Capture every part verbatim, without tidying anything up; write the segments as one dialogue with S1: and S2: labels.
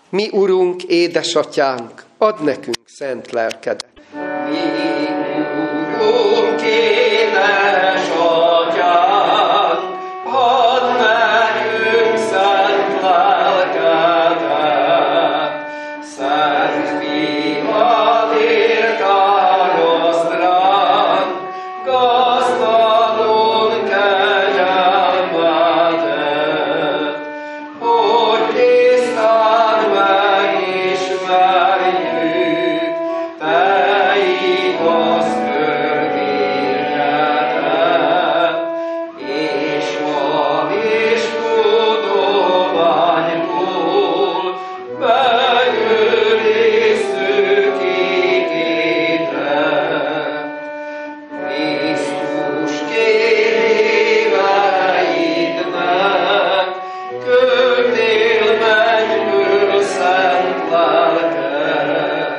S1: Mi Urunk, édesatyánk, add nekünk szent lelkedet.
S2: Mi Urunk, édesatyánk, add nekünk szent lelkedet. Szent Fiadért áraszt ránk, gazdagul kegyelmedet, hogy tisztán megismerjük te igaz történetet, és van is tudományból megőrizzük ígéretet. Krisztus kéréveidnek, küldél mennyből szent lelket,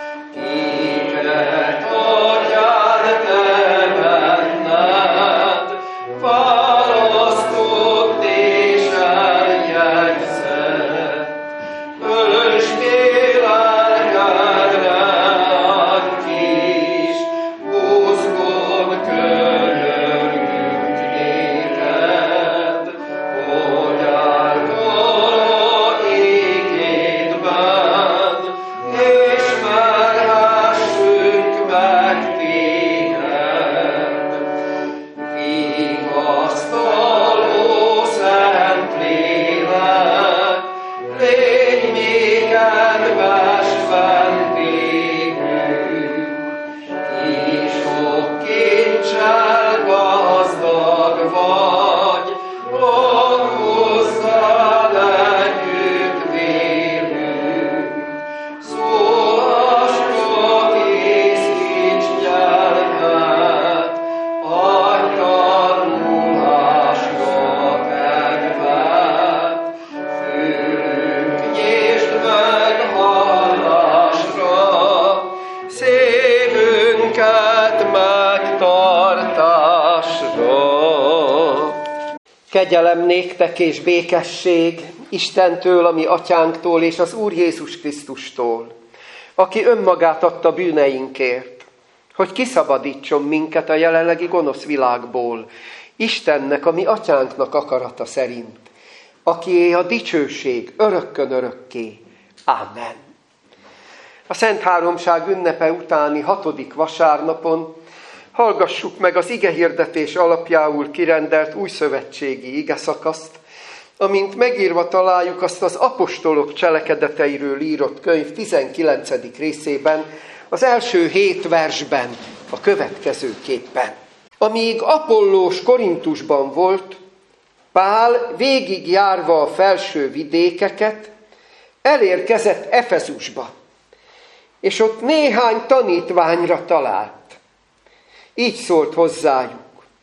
S2: kiket adjál te benned, választott és eljegyzett. Ölts ki lelkedre egy kis buzgón könyörgünk néked, hogy általa ígédben ismerhessünk meg téged. Vigasztaló szent lélek, légy mi kedves vendégünk, ki sok kincsel gazdag vagy, lakozzál együtt vélünk. Szólass csak észíts gyermet, adj tanulásra kedvet, fülünk nyisd meg hallásra, szívünket megtartásra. Kegyelem néktek és békesség Istentől, a mi atyánktól és az Úr Jézus Krisztustól, aki önmagát adta bűneinkért, hogy kiszabadítson minket a jelenlegi gonosz világból, Istennek, a mi atyánknak akarata szerint, akié a dicsőség örökkön örökké. Ámen. A Szent Háromság ünnepe utáni hatodik vasárnapon hallgassuk meg az igehirdetés alapjául kirendelt újszövetségi igeszakaszt, amint megírva találjuk azt az apostolok cselekedeteiről írott könyv tizenkilencedik részében, az első hét versben a következőképpen. Amíg Apollós Korintusban volt, Pál végigjárva a felső vidékeket, elérkezett Efezusba, és ott néhány tanítványra talált. Így szólt hozzájuk: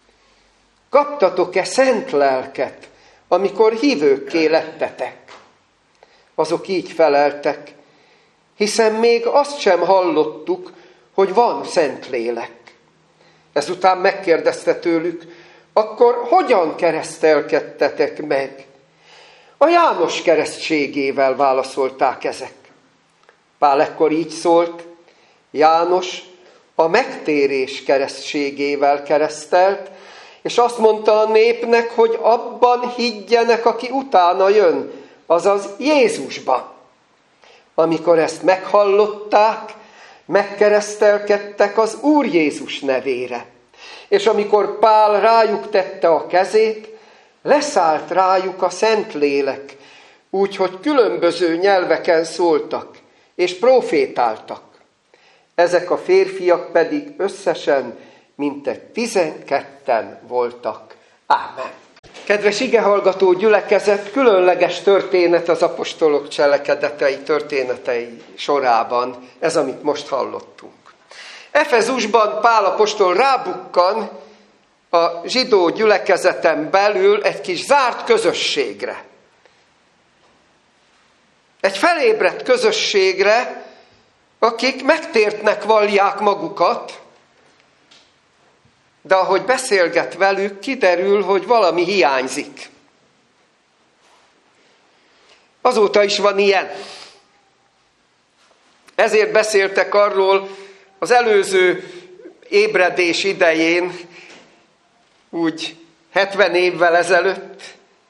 S2: kaptatok-e szent lelket, amikor hívőkké lettetek? Azok így feleltek: hiszen még azt sem hallottuk, hogy van szent lélek. Ezután megkérdezte tőlük: akkor hogyan keresztelkedtetek meg? A János keresztségével, válaszolták ezek. Pál ekkor így szólt: János a megtérés keresztségével keresztelt, és azt mondta a népnek, hogy abban higgyenek, aki utána jön, azaz Jézusban. Amikor ezt meghallották, megkeresztelkedtek az Úr Jézus nevére. És amikor Pál rájuk tette a kezét, leszállt rájuk a Szentlélek, úgyhogy különböző nyelveken szóltak, és profétáltak. Ezek a férfiak pedig összesen mintegy tizenketten voltak. Ámen. Kedves igehallgató gyülekezet, különleges történet az apostolok cselekedetei, történetei sorában, ez, amit most hallottunk. Efezusban Pál apostol rábukkan a zsidó gyülekezeten belül egy kis zárt közösségre. Egy felébredt közösségre, akik megtértnek vallják magukat, de ahogy beszélget velük, kiderül, hogy valami hiányzik. Azóta is van ilyen. Ezért beszéltek arról az előző ébredés idején, úgy hetven évvel ezelőtt,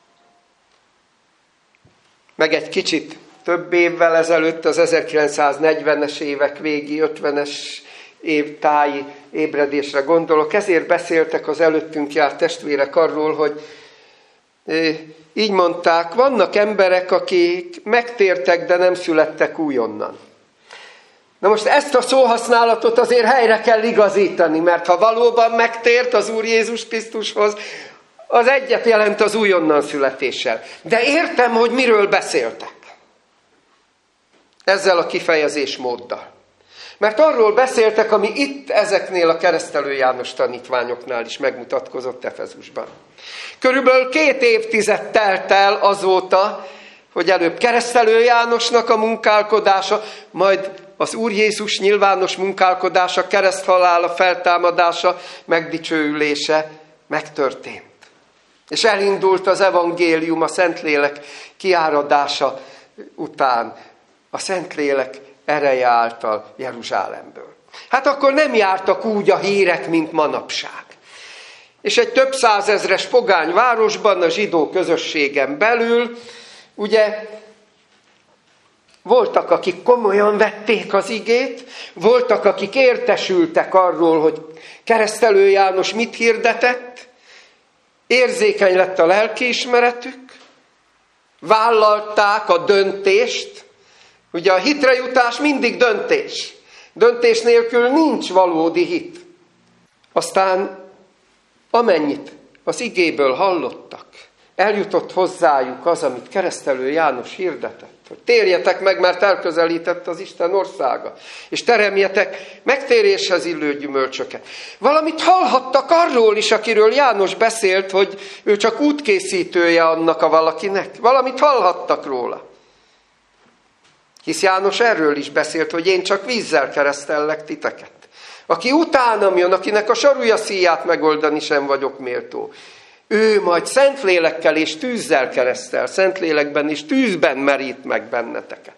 S2: meg egy kicsit több évvel ezelőtt, az ezerkilencszáznegyvenes évek végi, ötvenes év táji ébredésre gondolok. Ezért beszéltek az előttünk járt testvérek arról, hogy így mondták, vannak emberek, akik megtértek, de nem születtek újonnan. Na most ezt a szóhasználatot azért helyre kell igazítani, mert ha valóban megtért az Úr Jézus Krisztushoz, az egyet jelent az újonnan születéssel. De értem, hogy miről beszéltek. Ezzel a kifejezésmóddal. Mert arról beszéltek, ami itt ezeknél a Keresztelő János tanítványoknál is megmutatkozott Efezusban. Körülbelül két évtized telt el azóta, hogy előbb Keresztelő Jánosnak a munkálkodása, majd az Úr Jézus nyilvános munkálkodása, kereszthalála, feltámadása, megdicsőülése megtörtént. És elindult az evangélium a Szentlélek kiáradása után, a Szentlélek ereje által Jeruzsálemből. Hát akkor nem jártak úgy a hírek, mint manapság. És egy több százezres pogány városban, a zsidó közösségen belül, ugye voltak, akik komolyan vették az igét, voltak, akik értesültek arról, hogy Keresztelő János mit hirdetett, érzékeny lett a lelkiismeretük, vállalták a döntést. Ugye a hitre jutás mindig döntés. Döntés nélkül nincs valódi hit. Aztán amennyit az igéből hallottak, eljutott hozzájuk az, amit Keresztelő János hirdetett, hogy térjetek meg, mert elközelített az Isten országa, és teremjetek megtéréshez illő gyümölcsöket. Valamit hallhattak arról is, akiről János beszélt, hogy ő csak útkészítője annak a valakinek. Valamit hallhattak róla. Hisz János erről is beszélt, hogy én csak vízzel keresztellek titeket. Aki utánam jön, akinek a sarúja szíját megoldani sem vagyok méltó, ő majd Szentlélekkel és tűzzel keresztel, Szentlélekben és tűzben merít meg benneteket.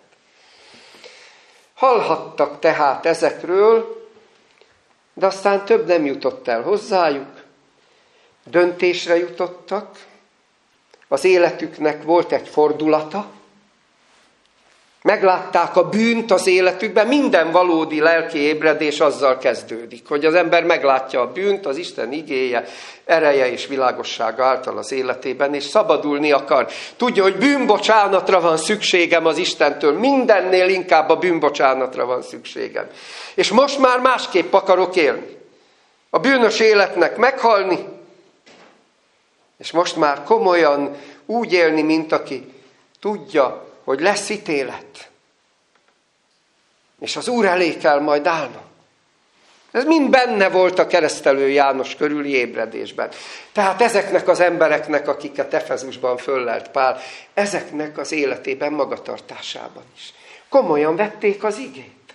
S2: Hallhattak tehát ezekről, de aztán több nem jutott el hozzájuk. Döntésre jutottak, az életüknek volt egy fordulata, meglátták a bűnt az életükben, minden valódi lelki ébredés azzal kezdődik, hogy az ember meglátja a bűnt, az Isten igéje, ereje és világossága által az életében, és szabadulni akar. Tudja, hogy bűnbocsánatra van szükségem az Istentől, mindennél inkább a bűnbocsánatra van szükségem. És most már másképp akarok élni. A bűnös életnek meghalni, és most már komolyan úgy élni, mint aki tudja, hogy lesz ítélet. És az Úr elé kell majd állnom. Ez mind benne volt a Keresztelő János körüli ébredésben. Tehát ezeknek az embereknek, akiket Efezusban föllelt Pál, ezeknek az életében, magatartásában is. Komolyan vették az igét.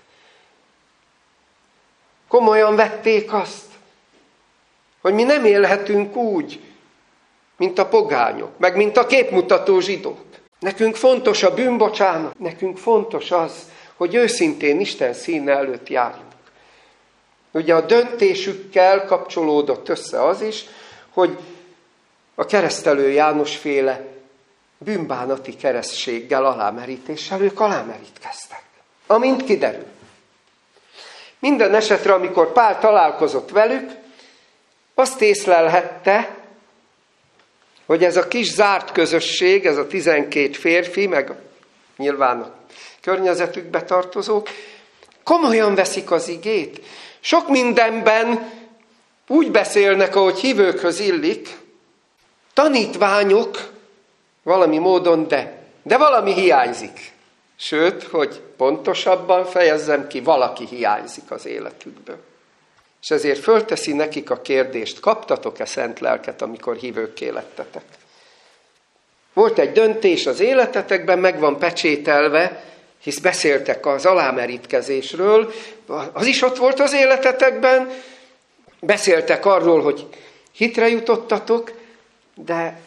S2: Komolyan vették azt, hogy mi nem élhetünk úgy, mint a pogányok, meg mint a képmutató zsidók. Nekünk fontos a bűnbocsánat, nekünk fontos az, hogy őszintén Isten színe előtt járjunk. Ugye a döntésükkel kapcsolódott össze az is, hogy a Keresztelő János féle bűnbánati keresztséggel, alámerítéssel ők alámerítkeztek. Amint kiderül. Minden esetre, amikor Pál találkozott velük, azt észlelhette, hogy ez a kis zárt közösség, ez a tizenkét férfi, meg nyilván a környezetükbe tartozók, komolyan veszik az igét. Sok mindenben úgy beszélnek, ahogy hívőkhöz illik, tanítványok valami módon, de, de valami hiányzik. Sőt, hogy pontosabban fejezzem ki, valaki hiányzik az életükből. És ezért fölteszi nekik a kérdést, kaptatok-e szent lelket, amikor hívőkké lettetek? Volt egy döntés az életetekben, meg van pecsételve, hisz beszéltek az alámerítkezésről, az is ott volt az életetekben, beszéltek arról, hogy hitre jutottatok, de,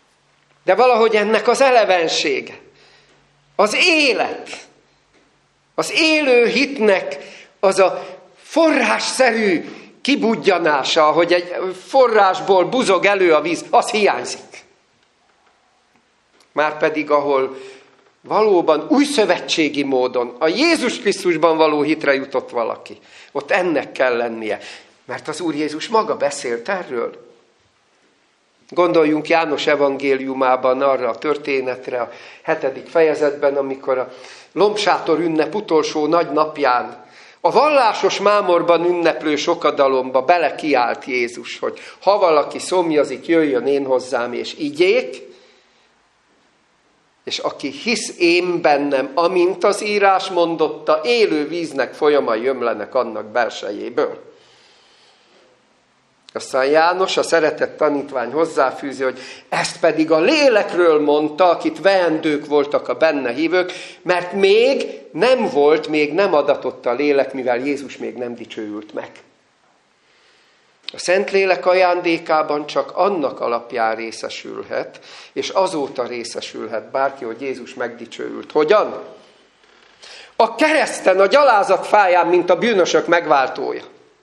S2: de valahogy ennek az elevensége, az élet,
S1: Az élő hitnek az a forrásszerű kibudjanása, hogy egy forrásból buzog elő a víz, az hiányzik. Márpedig ahol valóban újszövetségi módon a Jézus Krisztusban való hitre jutott valaki, ott ennek kell lennie. Mert az Úr Jézus maga beszélt erről. Gondoljunk János evangéliumában arra a történetre, a hetedik fejezetben, amikor a lombsátor ünnep utolsó nagy napján a vallásos mámorban ünneplő sokadalomba belekiált Jézus, hogy ha valaki szomjazik, jöjjön én hozzám és igyék, és aki hisz én bennem, amint az írás mondotta, élő víznek folyamai ömlenek annak belsejéből. Aztán János, a szeretett tanítvány hozzáfűzi, hogy ezt pedig a lélekről mondta, akit veendők voltak a benne hívők, mert még nem volt, még nem adatott a lélek, mivel Jézus még nem dicsőült meg. A Szentlélek ajándékában csak annak alapján részesülhet, és azóta részesülhet bárki, hogy Jézus megdicsőült. Hogyan? A kereszten, a gyalázat fáján, mint a bűnösök megváltója.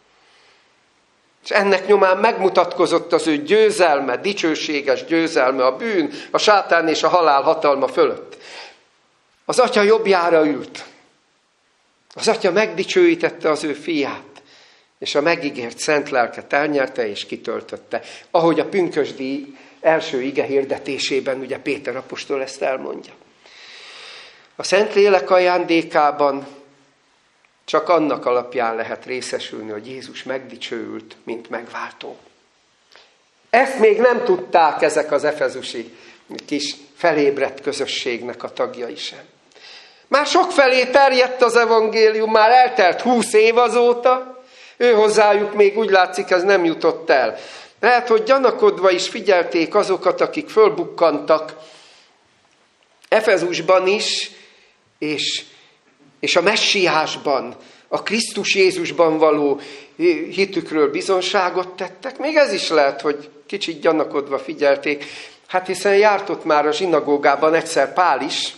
S1: És ennek nyomán megmutatkozott az ő győzelme, dicsőséges győzelme a bűn, a sátán és a halál hatalma fölött. Az Atya jobbjára ült. Az Atya megdicsőítette az ő fiát, és a megígért szent lelket elnyerte és kitöltötte. Ahogy a pünkösdi első ige hirdetésében ugye Péter apostol ezt elmondja. A Szentlélek ajándékában csak annak alapján lehet részesülni, hogy Jézus megdicsőült, mint megváltó. Ezt még nem tudták ezek az efezusi kis felébredt közösségnek a tagjai sem. Már sokfelé terjedt az evangélium, már eltelt húsz év azóta, ő hozzájuk még úgy látszik, ez nem jutott el. Lehet, hogy gyanakodva is figyelték azokat, akik fölbukkantak Efezusban is, és és a messiásban, a Krisztus Jézusban való hitükről bizonságot tettek. Még ez is lehet, hogy kicsit gyanakodva figyelték. Hát hiszen járt ott már a zsinagógában egyszer Pál is,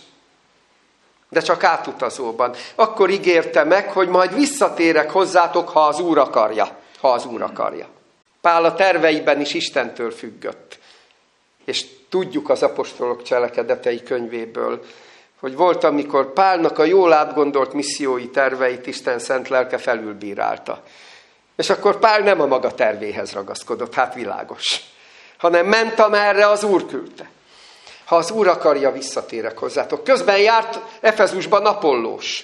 S1: de csak átutazóban. Akkor ígérte meg, hogy majd visszatérek hozzátok, ha az Úr akarja. Ha az Úr akarja. Pál a terveiben is Istentől függött. És tudjuk az apostolok cselekedetei könyvéből, hogy volt, amikor Pálnak a jól átgondolt missziói terveit Isten szent lelke felülbírálta. És akkor Pál nem a maga tervéhez ragaszkodott, hát világos, hanem ment, amerre az Úr küldte. Ha az Úr akarja, visszatérek hozzátok. Közben járt Efezusban Apollós.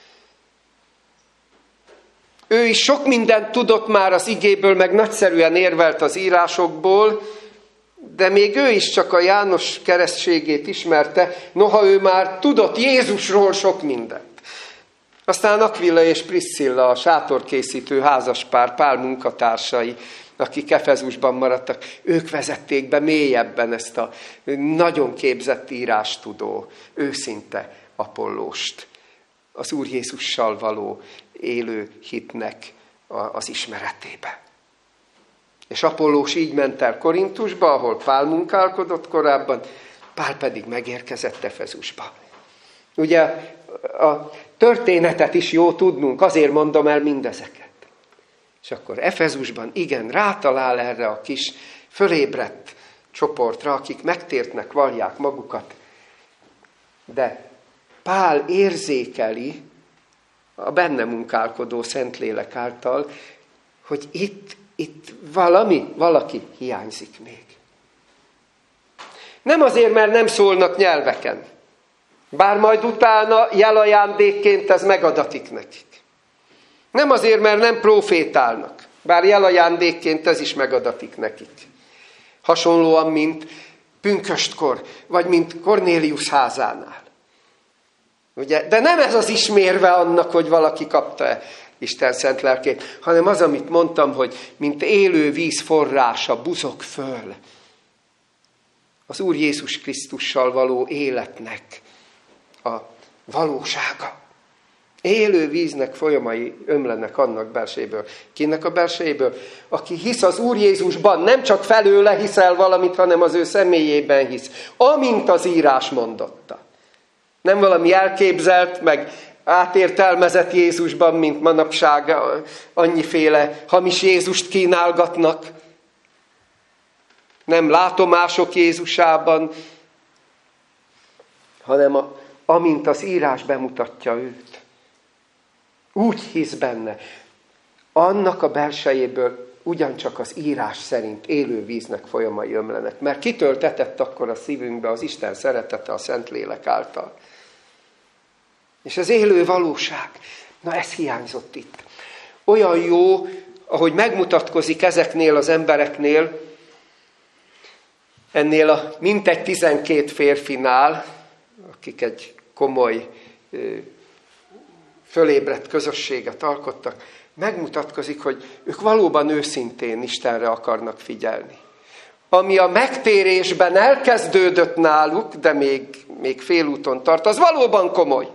S1: Ő is sok mindent tudott már az igéből, meg nagyszerűen érvelt az írásokból, de még ő is csak a János keresztségét ismerte, noha ő már tudott Jézusról sok mindent. Aztán Aquila és Priscilla, a sátorkészítő házaspár, Pál munkatársai, akik Efezusban maradtak, ők vezették be mélyebben ezt a nagyon képzett írástudó, őszinte Apollóst, az Úr Jézussal való élő hitnek az ismeretébe. És Apollós így ment el Korintusba, ahol Pál munkálkodott korábban, Pál pedig megérkezett Efezusba. Ugye a történetet is jó tudnunk, azért mondom el mindezeket. És akkor Efezusban igen, rátalál erre a kis fölébredt csoportra, akik megtértnek, vallják magukat. De Pál érzékeli a benne munkálkodó Szentlélek által, hogy itt Itt valami, valaki hiányzik még. Nem azért, mert nem szólnak nyelveken. Bár majd utána jelajándékként ez megadatik nekik. Nem azért, mert nem profétálnak. Bár jelajándékként ez is megadatik nekik. Hasonlóan, mint pünköstkor, vagy mint Kornélius házánál. Ugye? De nem ez az ismérve annak, hogy valaki kapta-e Isten szent lelkét, hanem az, amit mondtam, hogy mint élő víz forrása buzog föl az Úr Jézus Krisztussal való életnek a valósága. Élő víznek folyamai ömlenek annak belsejéből. Kinek a belsejéből? Aki hisz az Úr Jézusban, nem csak felőle hiszel valamit, hanem az ő személyében hisz. Amint az írás mondotta. Nem valami elképzelt, meg átértelmezett Jézusban, mint manapság annyiféle hamis Jézust kínálgatnak. Nem látomások Jézusában, hanem a, amint az írás bemutatja őt. Úgy hisz benne. Annak a belsejéből ugyancsak az írás szerint élő víznek folyamai ömlenek. Mert kitöltetett akkor a szívünkbe az Isten szeretete a Szentlélek által. És az élő valóság, na ez hiányzott itt. Olyan jó, ahogy megmutatkozik ezeknél az embereknél, ennél a mintegy tizenkét férfinál, akik egy komoly, fölébredt közösséget alkottak, megmutatkozik, hogy ők valóban őszintén Istenre akarnak figyelni. Ami a megtérésben elkezdődött náluk, de még, még félúton tart, az valóban komoly.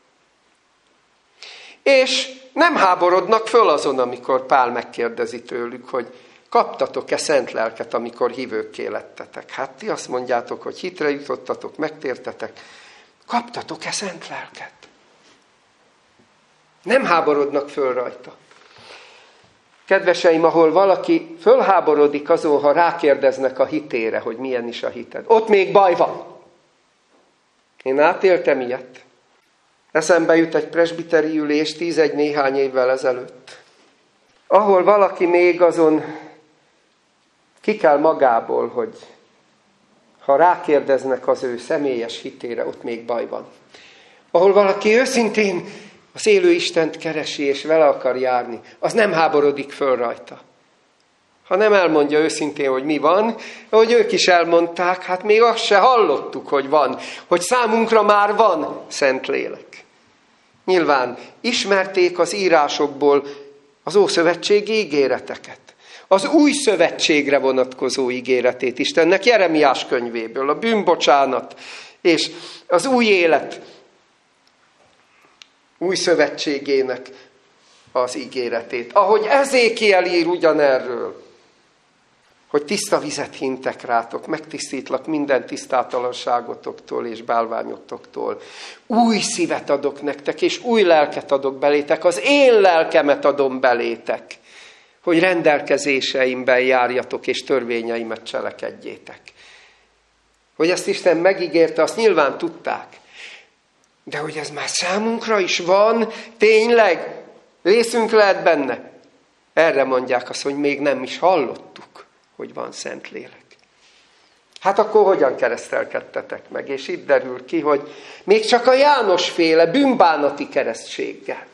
S1: És nem háborodnak föl azon, amikor Pál megkérdezi tőlük, hogy kaptatok-e szent lelket, amikor hívőkké lettetek? Hát ti azt mondjátok, hogy hitre jutottatok, megtértetek. Kaptatok-e szent lelket? Nem háborodnak föl rajta. Kedveseim, ahol valaki fölháborodik azon, ha rákérdeznek a hitére, hogy milyen is a hited, ott még baj van. Én átéltem ilyet. Eszembe jut egy presbiteri ülés tízegy néhány évvel ezelőtt, ahol valaki még azon ki kell magából, hogy ha rákérdeznek az ő személyes hitére, ott még baj van. Ahol valaki őszintén az élő Istent keresi és vele akar járni, az nem háborodik föl rajta. Ha nem elmondja őszintén, hogy mi van, ahogy ők is elmondták, hát még azt se hallottuk, hogy van, hogy számunkra már van Szentlélek. Nyilván ismerték az írásokból az ószövetségi ígéreteket. Az új szövetségre vonatkozó ígéretét Istennek, Jeremiás könyvéből, a bűnbocsánat és az új élet új szövetségének az ígéretét. Ahogy Ezékiel ír ugyanerről, hogy tiszta vizet hintek rátok, megtisztítlak minden tisztátalanságotoktól és bálványotoktól. Új szívet adok nektek, és új lelket adok belétek, az én lelkemet adom belétek, hogy rendelkezéseimben járjatok, és törvényeimet cselekedjétek. Hogy ezt Isten megígérte, azt nyilván tudták. De hogy ez már számunkra is van, tényleg, részünk lehet benne. Erre mondják azt, hogy még nem is hallottuk, hogy van Szentlélek. Hát akkor hogyan keresztelkedtetek meg? És itt derül ki, hogy még csak a János-féle bűnbánati keresztséggel.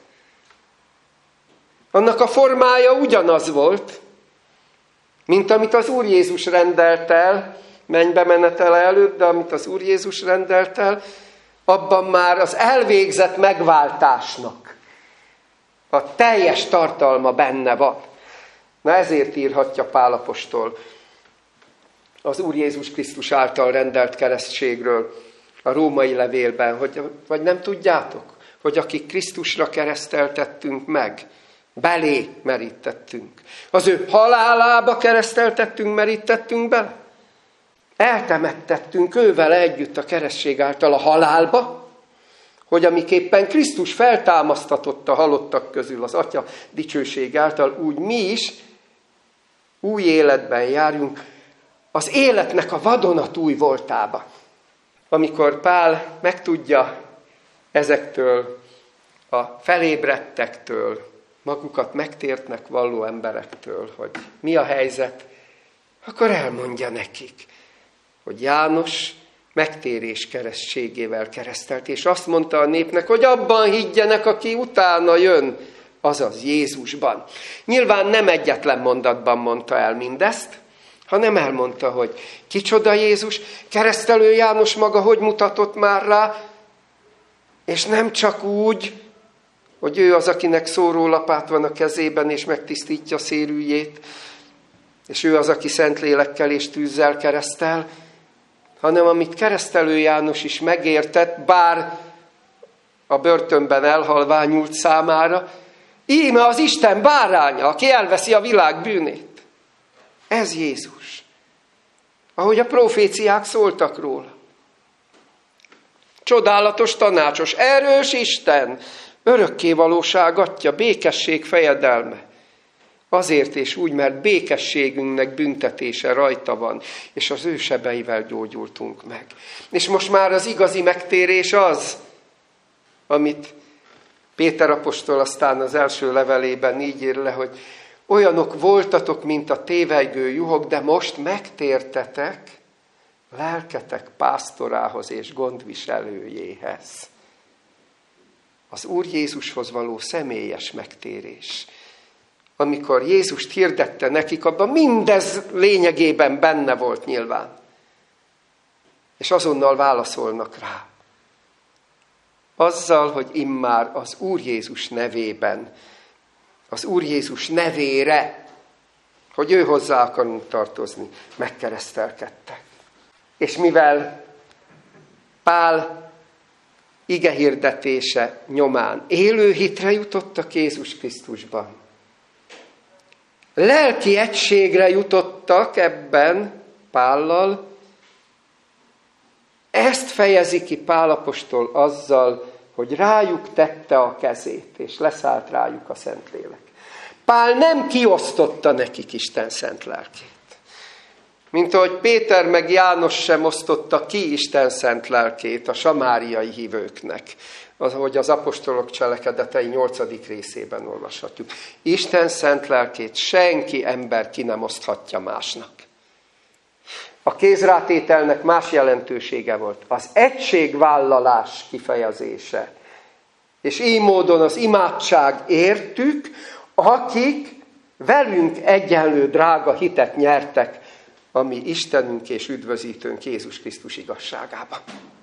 S1: Annak a formája ugyanaz volt, mint amit az Úr Jézus rendelt el, mennybe menetele előtt, de amit az Úr Jézus rendelt el, abban már az elvégzett megváltásnak a teljes tartalma benne van. Na ezért írhatja Pál apostol az Úr Jézus Krisztus által rendelt keresztségről a római levélben, hogy vagy nem tudjátok, hogy akik Krisztusra kereszteltettünk meg, belé merítettünk. Az ő halálába kereszteltettünk, merítettünk bele. Eltemettettünk ővel együtt a keresztség által a halálba, hogy amiképpen Krisztus feltámasztatott a halottak közül az Atya dicsőség által, úgy mi is új életben járjunk az életnek a vadonatúj voltába. Amikor Pál megtudja ezektől a felébredtektől, magukat megtértnek valló emberektől, hogy mi a helyzet, akkor elmondja nekik, hogy János megtérés keresztségével keresztelt, és azt mondta a népnek, hogy abban higgyenek, aki utána jön, azaz Jézusban. Nyilván nem egyetlen mondatban mondta el mindezt, hanem elmondta, hogy kicsoda Jézus, keresztelő János maga hogy mutatott már rá, és nem csak úgy, hogy ő az, akinek szórólapát van a kezében, és megtisztítja szérűjét, és ő az, aki Szentlélekkel és tűzzel keresztel, hanem amit keresztelő János is megértett, bár a börtönben elhalványult számára, íme az Isten báránya, aki elveszi a világ bűnét. Ez Jézus. Ahogy a proféciák szóltak róla. Csodálatos, tanácsos, erős Isten, Örökkévalóság atya, békesség fejedelme. Azért és úgy, mert békességünknek büntetése rajta van, és az ő sebeivel gyógyultunk meg. És most már az igazi megtérés az, amit Péter apostol aztán az első levelében így ír le, hogy olyanok voltatok, mint a tévejgő juhok, de most megtértetek lelketek pásztorához és gondviselőjéhez. Az Úr Jézushoz való személyes megtérés. Amikor Jézust hirdette nekik, abban mindez lényegében benne volt nyilván. És azonnal válaszolnak rá. Azzal, hogy immár az Úr Jézus nevében, az Úr Jézus nevére, hogy ő hozzá akarunk tartozni, megkeresztelkedtek. És mivel Pál igehirdetése nyomán élő hitre jutottak Jézus Krisztusban, lelki egységre jutottak ebben Pállal, ezt fejezi ki Pál apostol azzal, hogy rájuk tette a kezét, és leszállt rájuk a Szentlélek. Pál nem kiosztotta nekik Isten szent lelkét. Mint ahogy Péter meg János sem osztotta ki Isten szent lelkét a samáriai hívőknek, ahogy az apostolok cselekedetei nyolcadik részében olvashatjuk. Isten szent lelkét senki ember ki nem oszthatja másnak. A kézrátételnek más jelentősége volt. Az egységvállalás kifejezése. És így módon az imádság értük, akik velünk egyenlő drága hitet nyertek, ami Istenünk és üdvözítőnk Jézus Krisztus igazságában.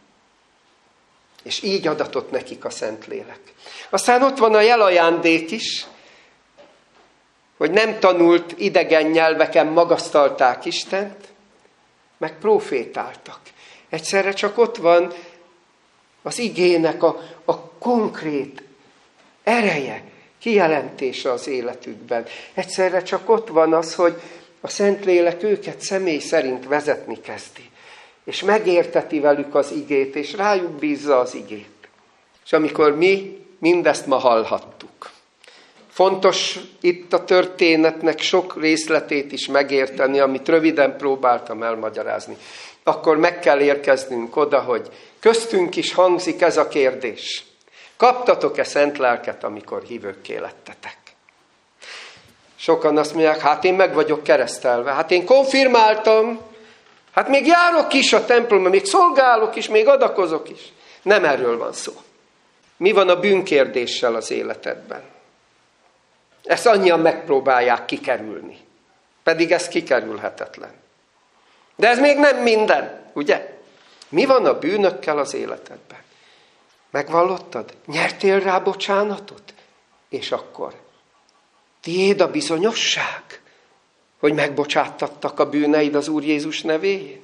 S1: És így adatott nekik a Szentlélek. Aztán ott van a jelajándék is, hogy nem tanult idegen nyelveken magasztalták Istent, meg profétáltak. Egyszerre csak ott van az igének a, a konkrét ereje, kijelentése az életükben. Egyszerre csak ott van az, hogy a Szentlélek őket személy szerint vezetni kezdi. És megérteti velük az igét, és rájuk bízza az igét. És amikor mi mindezt ma hallhattuk. Fontos itt a történetnek sok részletét is megérteni, amit röviden próbáltam elmagyarázni. Akkor meg kell érkeznünk oda, hogy köztünk is hangzik ez a kérdés. Kaptatok-e szent lelket, amikor hívőkké lettetek? Sokan azt mondják, hát én meg vagyok keresztelve, hát én konfirmáltam, hát még járok is a templomba, még szolgálok is, még adakozok is. Nem erről van szó. Mi van a bűnkérdéssel az életedben? Ezt annyian megpróbálják kikerülni. Pedig ez kikerülhetetlen. De ez még nem minden, ugye? Mi van a bűnökkel az életedben? Megvallottad? Nyertél rá bocsánatot? És akkor? Tiéd a bizonyosság, hogy megbocsátattak a bűneid az Úr Jézus nevéért?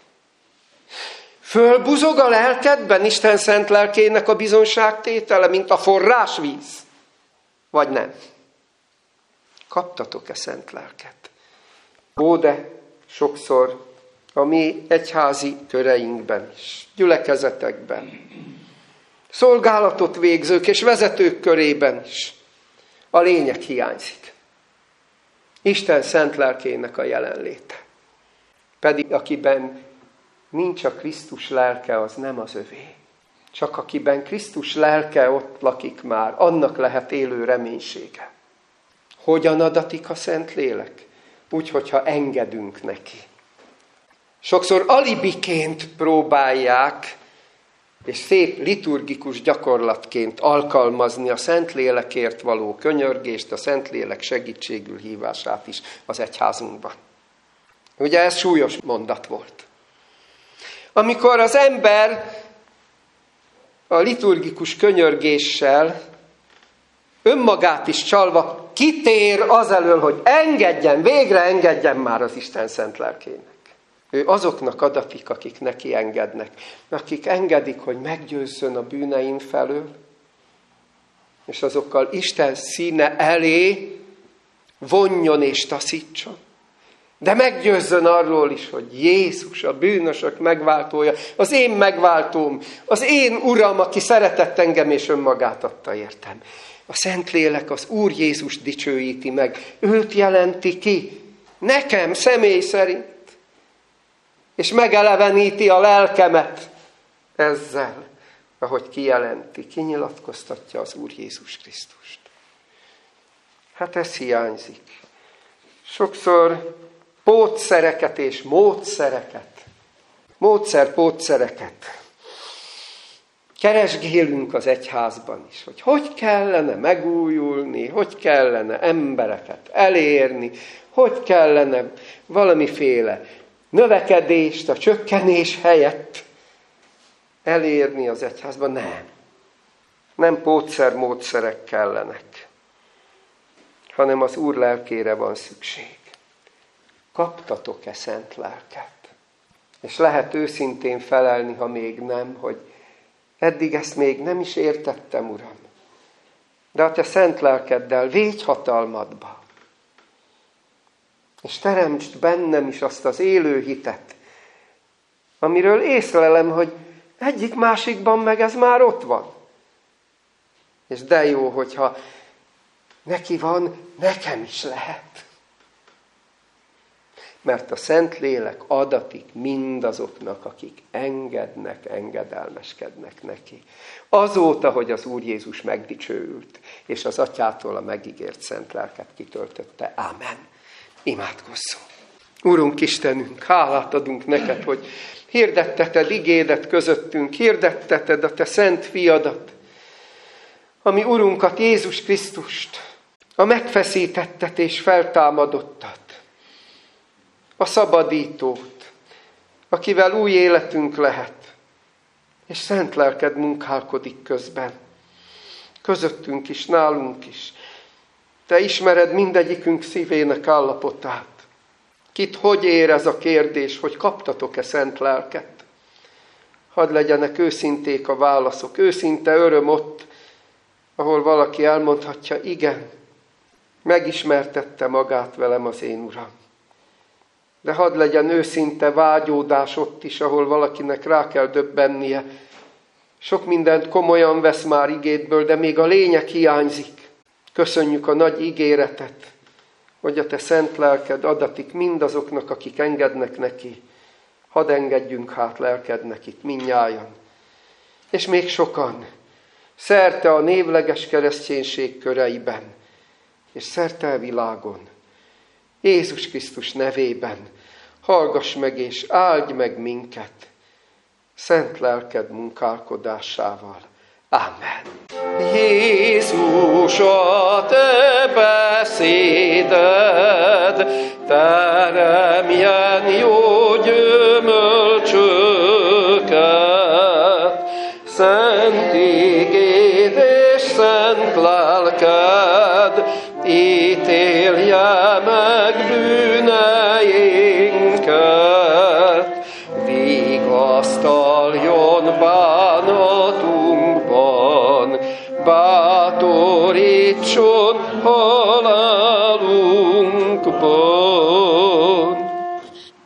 S1: Fölbuzog a lelkedben Isten szent lelkének a bizonságtétele, mint a forrásvíz? Vagy nem? Kaptatok-e szent lelket? Ó, de sokszor a mi egyházi köreinkben is, gyülekezetekben, szolgálatot végzők és vezetők körében is a lényeg hiányzik. Isten szent lelkének a jelenléte. Pedig akiben nincs a Krisztus lelke, az nem az övé. Csak akiben Krisztus lelke ott lakik már, annak lehet élő reménysége. Hogyan adatik a Szentlélek? Úgy, hogyha engedünk neki. Sokszor alibiként próbálják, és szép liturgikus gyakorlatként alkalmazni a Szentlélekért való könyörgést, a Szentlélek segítségül hívását is az egyházunkban. Ugye ez súlyos mondat volt. Amikor az ember a liturgikus könyörgéssel önmagát is csalva kitér azelől, hogy engedjen, végre engedjen már az Isten szent lelkének. Ő azoknak adatik, akik neki engednek. Akik engedik, hogy meggyőzzön a bűnein felől, és azokkal Isten színe elé vonjon és taszítson. De meggyőzzön arról is, hogy Jézus a bűnösök megváltója, az én megváltóm, az én Uram, aki szeretett engem és önmagát adta értem. A Szentlélek az Úr Jézus dicsőíti meg, őt jelenti ki, nekem személy szerint, és megeleveníti a lelkemet ezzel, ahogy kijelenti, kinyilatkoztatja az Úr Jézus Krisztust. Hát ez hiányzik. Sokszor pótszereket és módszereket, módszer-pótszereket keresgélünk az egyházban is, hogy hogy kellene megújulni, hogy kellene embereket elérni, hogy kellene valamiféle növekedést a csökkenés helyett elérni az egyházban. Nem. Nem pótszer-módszerek kellenek, hanem az Úr lelkére van szükség. Kaptatok-e szent lelket? És lehet őszintén felelni, ha még nem, hogy eddig ezt még nem is értettem, Uram. De a te szent lelkeddel védj hatalmadba, és teremtsd bennem is azt az élő hitet, amiről észlelem, hogy egyik másikban meg ez már ott van. És de jó, hogyha neki van, nekem is lehet. Mert a Szentlélek adatik mindazoknak, akik engednek, engedelmeskednek neki. Azóta, hogy az Úr Jézus megdicsőült, és az Atyától a megígért szent lelket kitöltötte. Ámen. Imádkozzunk. Urunk Istenünk, hálát adunk neked, hogy hirdetteted igédet közöttünk, hirdetteted a te szent fiadat, ami Urunkat, Jézus Krisztust, a megfeszítettet és feltámadottat, a szabadítót, akivel új életünk lehet, és szent lelked munkálkodik közben, közöttünk is, nálunk is. Te ismered mindegyikünk szívének állapotát. Kit hogy érez a kérdés, hogy kaptatok-e szent lelket? Hadd legyenek őszinték a válaszok, őszinte öröm ott, ahol valaki elmondhatja, igen, megismertette magát velem az én Uram. De hadd legyen őszinte vágyódás ott is, ahol valakinek rá kell döbbennie. Sok mindent komolyan vesz már igédből, de még a lényeg hiányzik. Köszönjük a nagy ígéretet, hogy a te szent lelked adatik mindazoknak, akik engednek neki. Hadd engedjünk hát lelkednek itt mindnyájan. És még sokan, szerte a névleges kereszténység köreiben, és szerte a világon. Jézus Krisztus nevében hallgass meg és áldj meg minket szent lelked munkálkodásával. Ámen. Jézus, a te beszéded teremjen jó gyümölcsöket, szent igéd és szent lelked ítélje meg bűneinket, vigasztaljon bánatunkban, bátorítson halál.